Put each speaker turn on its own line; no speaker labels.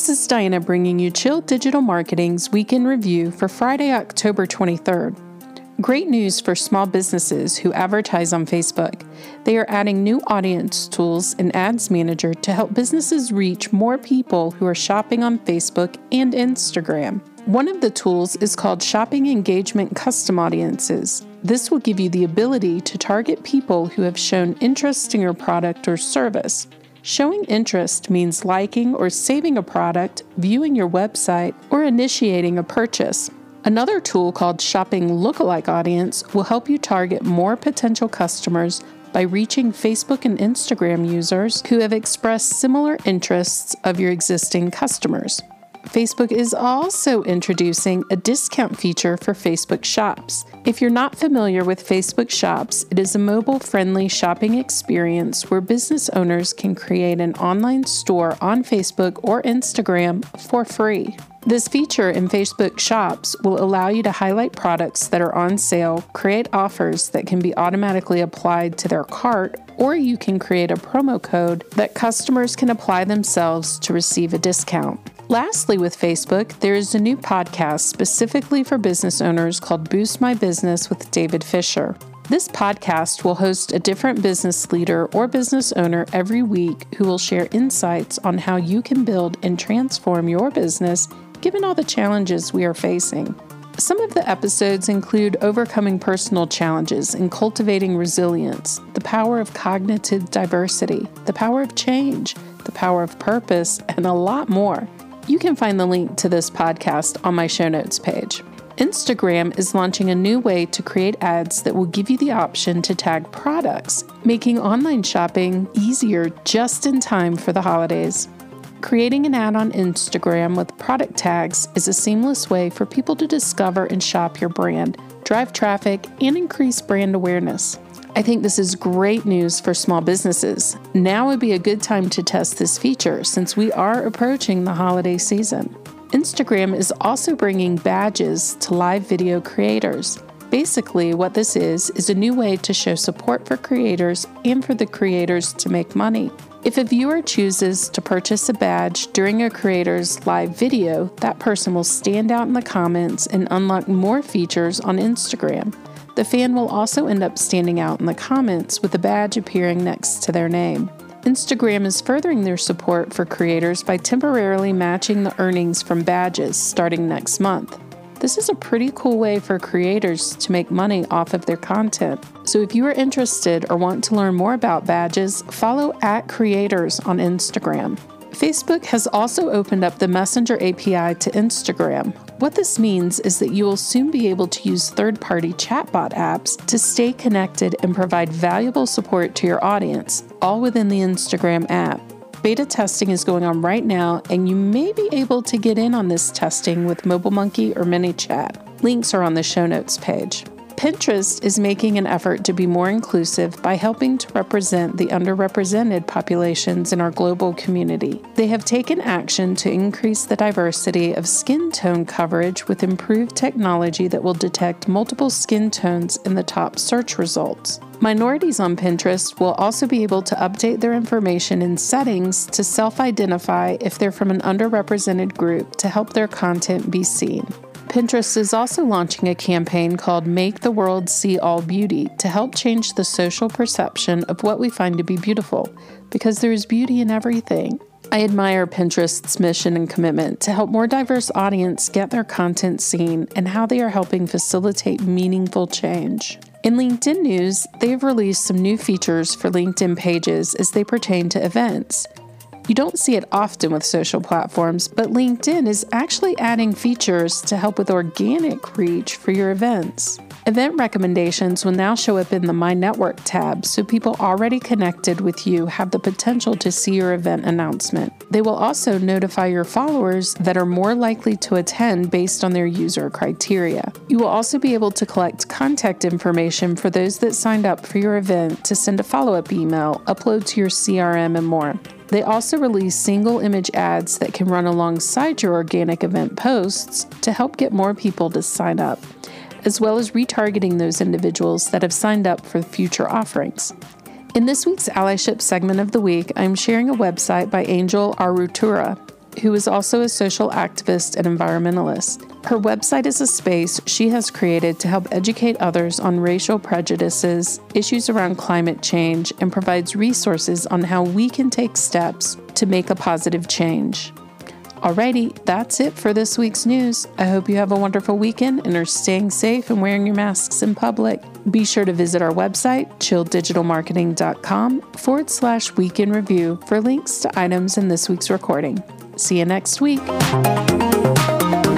This is Diana bringing you Chill Digital Marketing's Weekend Review for Friday, October 23rd. Great news for small businesses who advertise on Facebook. They are adding new audience tools in Ads Manager to help businesses reach more people who are shopping on Facebook and Instagram. One of the tools is called Shopping Engagement Custom Audiences. This will give you the ability to target people who have shown interest in your product or service. Showing interest means liking or saving a product, viewing your website, or initiating a purchase. Another tool called Shopping Lookalike Audience will help you target more potential customers by reaching Facebook and Instagram users who have expressed similar interests of your existing customers. Facebook is also introducing a discount feature for Facebook Shops. If you're not familiar with Facebook Shops, it is a mobile-friendly shopping experience where business owners can create an online store on Facebook or Instagram for free. This feature in Facebook Shops will allow you to highlight products that are on sale, create offers that can be automatically applied to their cart, or you can create a promo code that customers can apply themselves to receive a discount. Lastly, with Facebook, there is a new podcast specifically for business owners called Boost My Business with David Fisher. This podcast will host a different business leader or business owner every week who will share insights on how you can build and transform your business given all the challenges we are facing. Some of the episodes include overcoming personal challenges and cultivating resilience, the power of cognitive diversity, the power of change, the power of purpose, and a lot more. You can find the link to this podcast on my show notes page. Instagram is launching a new way to create ads that will give you the option to tag products, making online shopping easier just in time for the holidays. Creating an ad on Instagram with product tags is a seamless way for people to discover and shop your brand, drive traffic, and increase brand awareness. I think this is great news for small businesses. Now would be a good time to test this feature since we are approaching the holiday season. Instagram is also bringing badges to live video creators. Basically, what this is a new way to show support for creators and for the creators to make money. If a viewer chooses to purchase a badge during a creator's live video, that person will stand out in the comments and unlock more features on Instagram. The fan will also end up standing out in the comments with a badge appearing next to their name. Instagram is furthering their support for creators by temporarily matching the earnings from badges starting next month. This is a pretty cool way for creators to make money off of their content. So if you are interested or want to learn more about badges, follow @creators on Instagram. Facebook has also opened up the Messenger API to Instagram. What this means is that you will soon be able to use third-party chatbot apps to stay connected and provide valuable support to your audience, all within the Instagram app. Beta testing is going on right now, and you may be able to get in on this testing with MobileMonkey or ManyChat. Links are on the show notes page. Pinterest is making an effort to be more inclusive by helping to represent the underrepresented populations in our global community. They have taken action to increase the diversity of skin tone coverage with improved technology that will detect multiple skin tones in the top search results. Minorities on Pinterest will also be able to update their information in settings to self-identify if they're from an underrepresented group to help their content be seen. Pinterest is also launching a campaign called Make the World See All Beauty to help change the social perception of what we find to be beautiful, because there is beauty in everything. I admire Pinterest's mission and commitment to help more diverse audience get their content seen and how they are helping facilitate meaningful change. In LinkedIn news, they've released some new features for LinkedIn pages as they pertain to events. You don't see it often with social platforms, but LinkedIn is actually adding features to help with organic reach for your events. Event recommendations will now show up in the My Network tab, so people already connected with you have the potential to see your event announcement. They will also notify your followers that are more likely to attend based on their user criteria. You will also be able to collect contact information for those that signed up for your event to send a follow-up email, upload to your CRM, and more. They also release single image ads that can run alongside your organic event posts to help get more people to sign up, as well as retargeting those individuals that have signed up for future offerings. In this week's Allyship segment of the week, I'm sharing a website by Angel Arutura. who is also a social activist and environmentalist. Her website is a space she has created to help educate others on racial prejudices, issues around climate change, and provides resources on how we can take steps to make a positive change. Alrighty, that's it for this week's news. I hope you have a wonderful weekend and are staying safe and wearing your masks in public. Be sure to visit our website, chilldigitalmarketing.com/week in review for links to items in this week's recording. See you next week.